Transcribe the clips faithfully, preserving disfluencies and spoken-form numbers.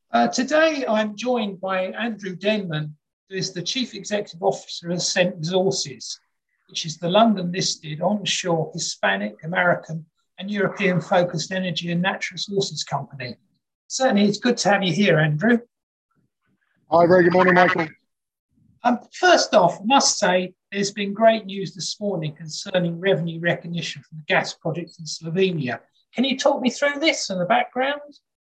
Uh, today, I'm joined by Andrew Denman, who is the Chief Executive Officer of Ascent Resources, which is the London-listed onshore Hispanic, American, and European-focused energy and natural resources company. Certainly, it's good to have you here, Andrew. Hi, very good morning, Michael. Um, first off, I must say there's been great news this morning concerning revenue recognition from the gas project in Slovenia. Can you talk me through this and the background?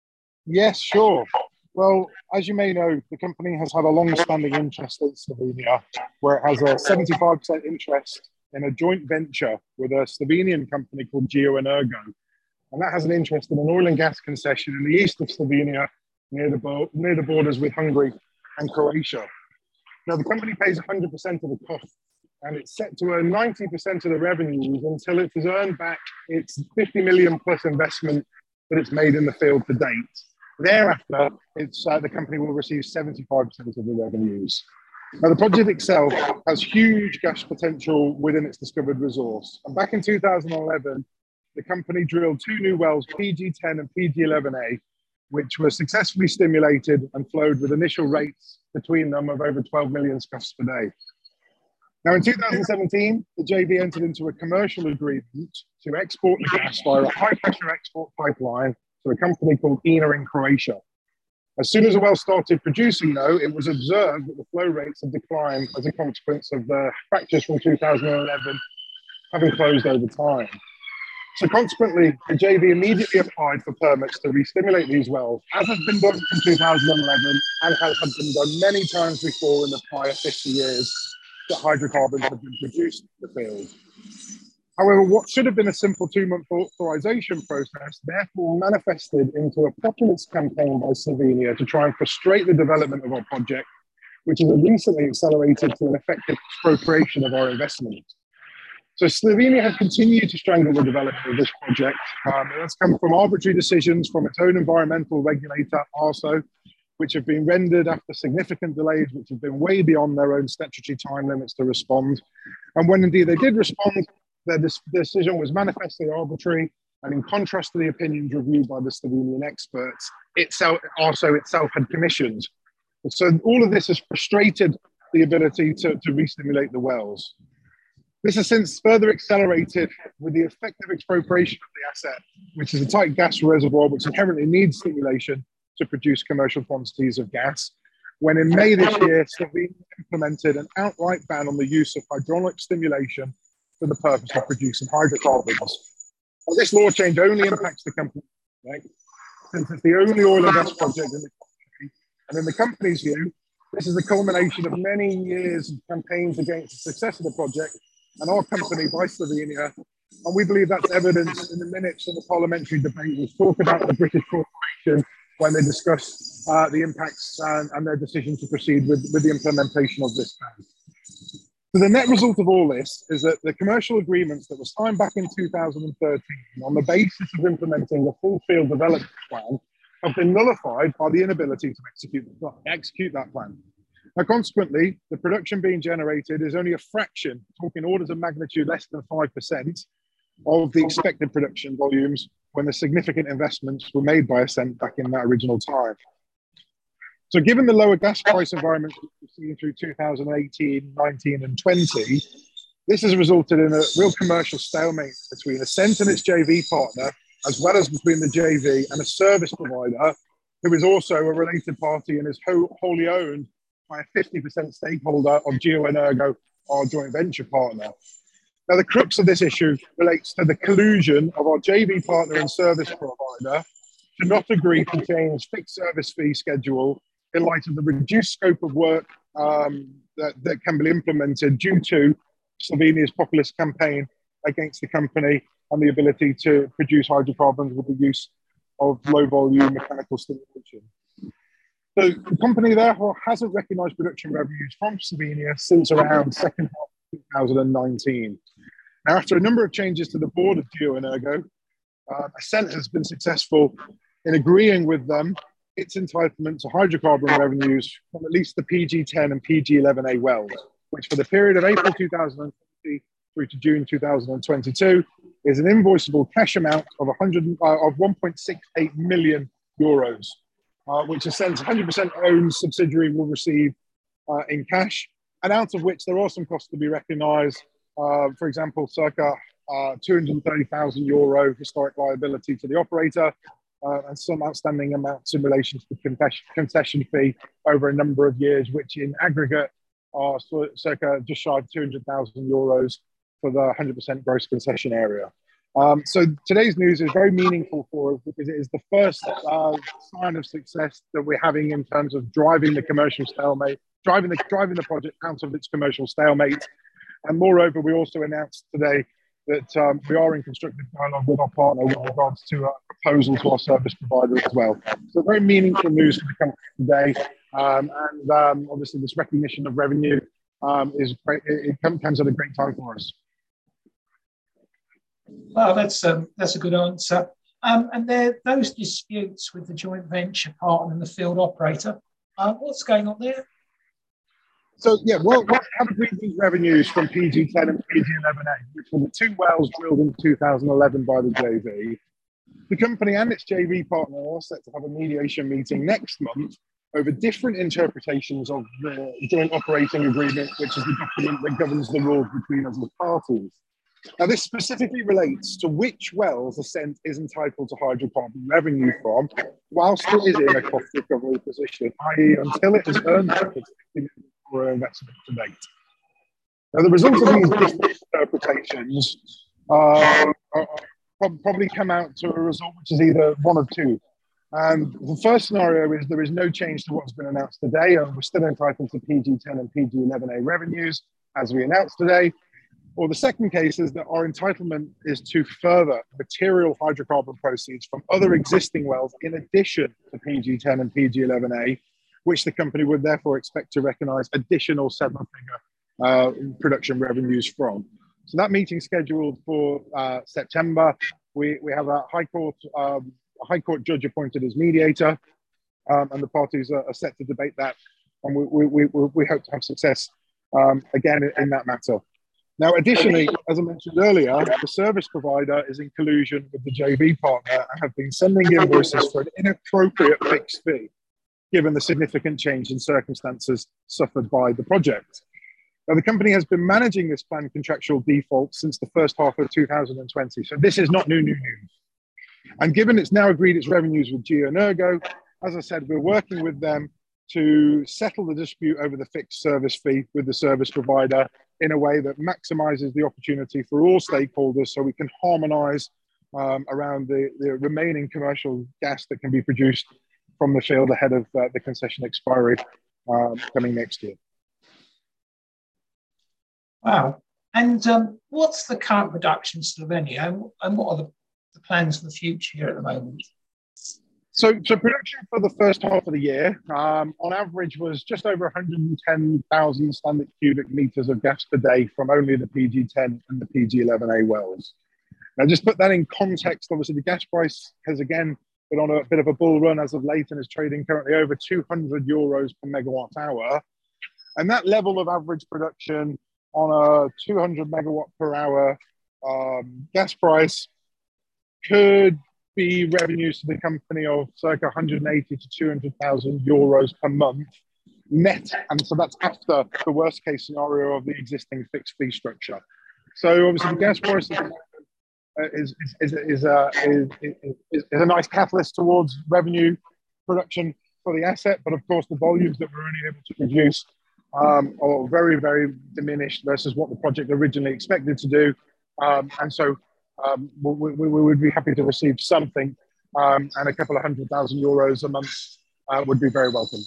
Yes, sure. Well, as you may know, the company has had a long-standing interest in Slovenia, where it has a seventy-five percent interest in a joint venture with a Slovenian company called GeoEnergo. And that has an interest in an oil and gas concession in the east of Slovenia, near the, bo- near the borders with Hungary and Croatia. Now, the company pays one hundred percent of the costs, and it's set to earn ninety percent of the revenues until it has earned back its fifty million plus investment that it's made in the field to date. Thereafter, it's, uh, the company will receive seventy-five percent of the revenues. Now, the project itself has huge gas potential within its discovered resource. And back in two thousand eleven, the company drilled two new wells, P G ten and P G eleven A, which were successfully stimulated and flowed with initial rates between them of over twelve million scuffs per day. Now, in two thousand seventeen, the J V entered into a commercial agreement to export the gas via a high-pressure export pipeline to a company called I N A in Croatia. As soon as the well started producing, though, it was observed that the flow rates had declined as a consequence of the fractures from two thousand eleven having closed over time. So consequently, the J V immediately applied for permits to re-stimulate these wells, as has been done in two thousand eleven and has been done many times before in the prior fifty years that hydrocarbons have been produced in the field. However, what should have been a simple two-month authorization process therefore manifested into a populist campaign by Slovenia to try and frustrate the development of our project, which has recently accelerated to an effective expropriation of our investment. So Slovenia has continued to strangle the development of this project. Um, and that's come from arbitrary decisions from its own environmental regulator, ARSO, which have been rendered after significant delays, which have been way beyond their own statutory time limits to respond. And when indeed they did respond, their decision was manifestly arbitrary, and in contrast to the opinions reviewed by the Slovenian experts, itself, ARSO itself had commissioned. So all of this has frustrated the ability to, to re-stimulate the wells. This has since further accelerated with the effective expropriation of the asset, which is a tight gas reservoir which inherently needs stimulation to produce commercial quantities of gas, when in May this year, Slovenia implemented an outright ban on the use of hydraulic stimulation for the purpose of producing hydrocarbons. Well, this law change only impacts the company, right? Since it's the only oil and gas project in the country. And in the company's view, this is the culmination of many years of campaigns against the success of the project and our company by Slovenia. And we believe that's evidence in the minutes of the parliamentary debate, which talk about the British corporation when they discuss uh, the impacts and, and their decision to proceed with, with the implementation of this ban. So the net result of all this is that the commercial agreements that were signed back in two thousand thirteen on the basis of implementing the full field development plan have been nullified by the inability to execute, execute that plan. Now, consequently, the production being generated is only a fraction, talking orders of magnitude less than five percent of the expected production volumes when the significant investments were made by Ascent back in that original time. So given the lower gas price environment we've seen through two thousand eighteen, nineteen and twenty, this has resulted in a real commercial stalemate between Ascent and its J V partner, as well as between the J V and a service provider, who is also a related party and is wholly owned by a fifty percent stakeholder of GeoEnergo, our joint venture partner. Now, the crux of this issue relates to the collusion of our J V partner and service provider to not agree to change fixed service fee schedule in light of the reduced scope of work um, that, that can be implemented due to Slovenia's populist campaign against the company and the ability to produce hydrocarbons with the use of low-volume mechanical stimulation. So the company therefore hasn't recognised production revenues from Slovenia since around second half of two thousand nineteen. Now, after a number of changes to the board of GeoEnergo, uh, Ascent has been successful in agreeing with them its entitlement to hydrocarbon revenues from at least the P G ten and P G eleven A wells, which for the period of April two thousand twenty through to June two thousand twenty-two is an invoiceable cash amount of one hundred uh, of one point six eight million euros. uh, which a sense one hundred percent owned subsidiary will receive uh, in cash, and out of which there are some costs to be recognised. Uh, for example, circa uh, two hundred thirty thousand euro historic liability to the operator, uh, and some outstanding amounts in relation to the concession, concession fee over a number of years, which in aggregate are circa just shy of two hundred thousand euros for the one hundred percent gross concession area. Um, so today's news is very meaningful for us because it is the first uh, sign of success that we're having in terms of driving the commercial stalemate, driving the driving the project out of its commercial stalemate. And moreover, we also announced today that um, we are in constructive dialogue with our partner with regards to a proposal to our service provider as well. So very meaningful news for the company today. Um, and um, obviously this recognition of revenue um, is great. It, it comes at a great time for us. Well, that's um, that's a good answer. Um, and there, those disputes with the joint venture partner and the field operator, uh, what's going on there? So yeah, well, we have agreed these revenues from P G ten and P G eleven A, which were the two wells drilled in two thousand eleven by the J V. The company and its J V partner are set to have a mediation meeting next month over different interpretations of the joint operating agreement, which is the document that governs the rules between us as parties. Now, this specifically relates to which wells Ascent is entitled to hydrocarbon revenue from, whilst it is in a cost recovery position, that is until it has earned for investment to date. Now, the results of these different interpretations uh, are, probably come out to a result which is either one of two. And the first scenario is there is no change to what's been announced today, and we're still entitled to P G ten and P G eleven A revenues, as we announced today. Or the second case is that our entitlement is to further material hydrocarbon proceeds from other existing wells in addition to P G ten and P G eleven A, which the company would therefore expect to recognise additional seven-figure uh, production revenues from. So that meeting scheduled for uh, September. We, we have a High Court um, a High Court judge appointed as mediator, um, and the parties are, are set to debate that, and we, we, we, we hope to have success um, again in, in that matter. Now, additionally, as I mentioned earlier, the service provider is in collusion with the J V partner and have been sending invoices for an inappropriate fixed fee, given the significant change in circumstances suffered by the project. Now, the company has been managing this planned contractual default since the first half of two thousand twenty, so this is not new, new news. And given it's now agreed its revenues with GeoEnergo, as I said, we're working with them to settle the dispute over the fixed service fee with the service provider in a way that maximizes the opportunity for all stakeholders so we can harmonize um, around the, the remaining commercial gas that can be produced from the field ahead of uh, the concession expiry um, coming next year. Wow. And um, what's the current production in Slovenia, and, and what are the, the plans for the future here at the moment? So, so production for the first half of the year, um, on average, was just over one hundred ten thousand standard cubic meters of gas per day from only the P G ten and the P G eleven A wells. Now, just put that in context, obviously the gas price has again been on a bit of a bull run as of late and is trading currently over two hundred euros per megawatt hour. And that level of average production on a two hundred megawatt per hour um, gas price could be revenues to the company of circa one hundred eighty to two hundred thousand euros per month net. And so that's after the worst case scenario of the existing fixed fee structure. So obviously the gas price is, is, is, is, uh, is, is, is a nice catalyst towards revenue production for the asset. But of course, the volumes that we're only able to produce um, are very, very diminished versus what the project originally expected to do. Um, and so Um, we, we, we would be happy to receive something, um, and a couple of hundred thousand euros a month uh, would be very welcome.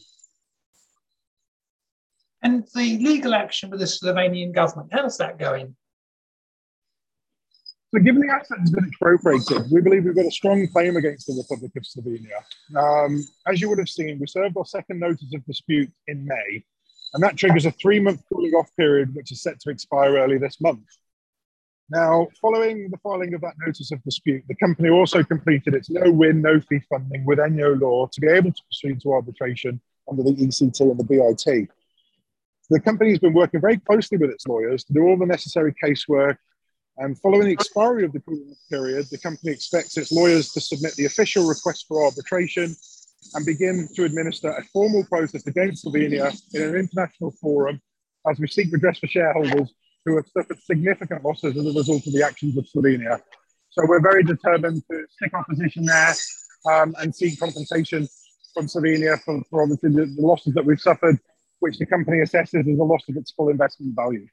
And the legal action with the Slovenian government, how's that going? So given the asset has been expropriated, we believe we've got a strong claim against the Republic of Slovenia. Um, as you would have seen, we served our second notice of dispute in May, and that triggers a three-month cooling off period, which is set to expire early this month. Now, following the filing of that notice of dispute, the company also completed its no-win, no-fee funding with Enyo Law to be able to proceed to arbitration under the E C T and the B I T. The company has been working very closely with its lawyers to do all the necessary casework, and following the expiry of the cooling period, the company expects its lawyers to submit the official request for arbitration and begin to administer a formal process against Slovenia in an international forum as we seek redress for shareholders who have suffered significant losses as a result of the actions of Slovenia. So we're very determined to stick our position there um, and seek compensation from Slovenia for, for obviously the, the losses that we've suffered, which the company assesses as a loss of its full investment value.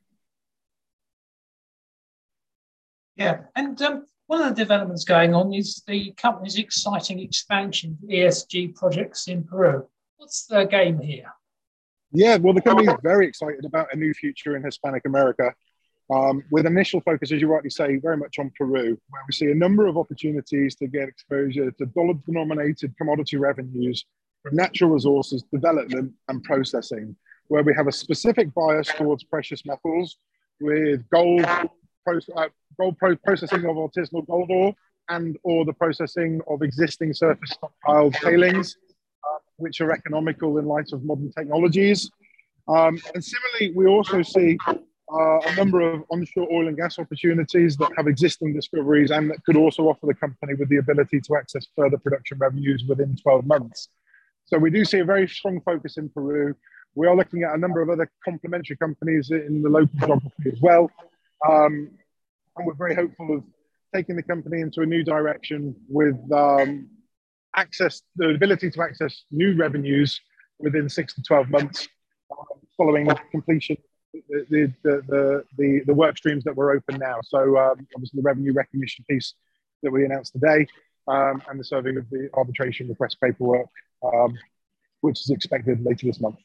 Yeah, and um, one of the developments going on is the company's exciting expansion of E S G projects in Peru. What's the game here? Yeah, well, the company is very excited about a new future in Hispanic America, um, with initial focus, as you rightly say, very much on Peru, where we see a number of opportunities to get exposure to dollar-denominated commodity revenues from natural resources, development, and processing, where we have a specific bias towards precious metals, with gold, pro uh, gold pro processing of artisanal gold ore and or the processing of existing surface stockpiled tailings, uh, which are economical in light of modern technologies. Um, and similarly, we also see uh, a number of onshore oil and gas opportunities that have existing discoveries and that could also offer the company with the ability to access further production revenues within twelve months. So we do see a very strong focus in Peru. We are looking at a number of other complementary companies in the local geography as well. Um, and we're very hopeful of taking the company into a new direction with um, access, the ability to access new revenues within six to twelve months uh, following completion the, the, the, the, the work streams that were open now. So um, obviously the revenue recognition piece that we announced today um, and the serving of the arbitration request paperwork, um, which is expected later this month.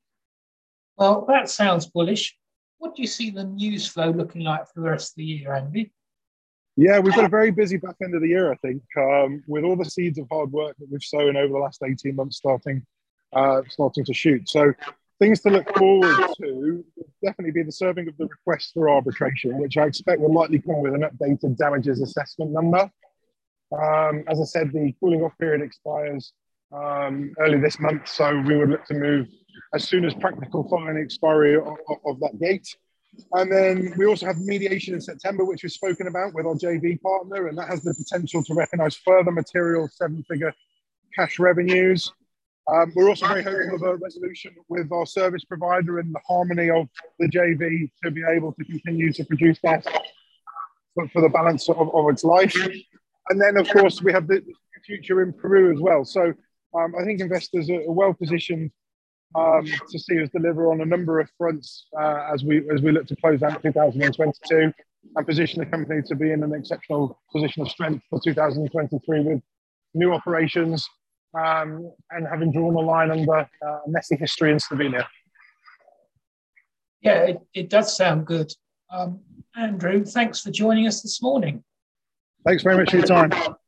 Well, that sounds bullish. What do you see the news flow looking like for the rest of the year, Andy? Yeah, we've got a very busy back end of the year, I think, um, with all the seeds of hard work that we've sown over the last eighteen months starting, uh, starting to shoot. So things to look forward to will definitely be the serving of the request for arbitration, which I expect will likely come with an updated damages assessment number. Um, as I said, the cooling off period expires um, early this month, so we would look to move as soon as practical following the expiry of, of, of that date. And then we also have mediation in September, which we've spoken about with our J V partner, and that has the potential to recognise further material seven-figure cash revenues. Um, we're also very hopeful of a resolution with our service provider and the harmony of the J V to be able to continue to produce gas for, for the balance of, of its life. And then, of course, we have the future in Peru as well. So um, I think investors are well positioned Um, to see us deliver on a number of fronts uh, as we as we look to close out two thousand twenty-two and position the company to be in an exceptional position of strength for two thousand twenty-three with new operations um, and having drawn a line under uh, messy history in Slovenia. Yeah, it, it does sound good. Um, Andrew, thanks for joining us this morning. Thanks very much for your time.